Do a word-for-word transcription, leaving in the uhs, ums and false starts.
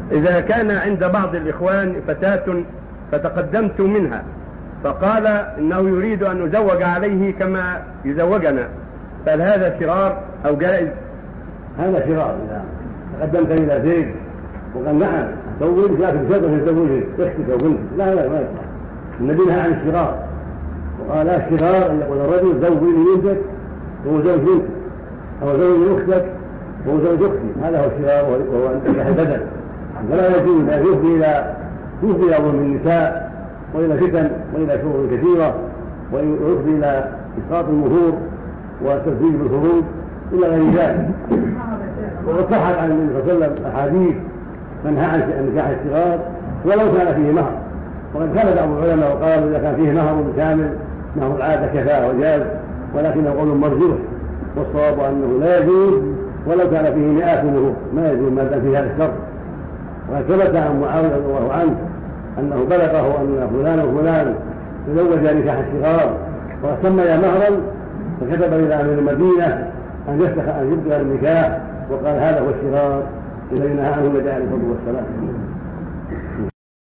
إذا كان عند بعض الإخوان فتاة فتقدمت منها فقال إنه يريد أن نزوج عليه كما يزوجنا، فهل هذا شرار أو جائز؟ هذا شرار إذا تقدمت إلى زيد وقال نعم زوج، لكن شرط أن تزوجه اختك أو بنتك، لا لا ما يصح. النبي نهى عن الشرار وقال لا الشرار أن يقول الرجل زوجني بنتك وهو زوج بنتك، أو زوج أختك وهو زوج أختي، هذا هو الشرار وهو نكاح البدن. ولا يجوز أن يفضي إلى يفضي إلى ظلم النساء وإلى فتن وإلى شرور كثيرة ويفضي إلى إسقاط المهور والتزويج بالخروج إلى غير ذلك. وقد صحت عن النبي صلى الله عليه وسلم أحاديث منهى عن نكاح الصغار ولو كان فيه مهر، وقد كان بعض العلماء وقالوا إذا كان فيه مهر كامل مهر العادة كفاء وجاز، ولكنه قول مرجوح، والصواب أنه لا يجوز ولو كان فيه مئات مهور، ما يجوز ما دام فيه هذا الشر. وقد ثبت عن معاوية رضي الله عنه أنه بلغه أن فلان وفلان تزوج نكاح الصغار وقد سمي مهرا، فكتب إلى أهل المدينة أن يفتح أن يبدأ النكاح، وقال هذا هو الشرار الذي نهى عنه النبي عليه الصلاة والسلام.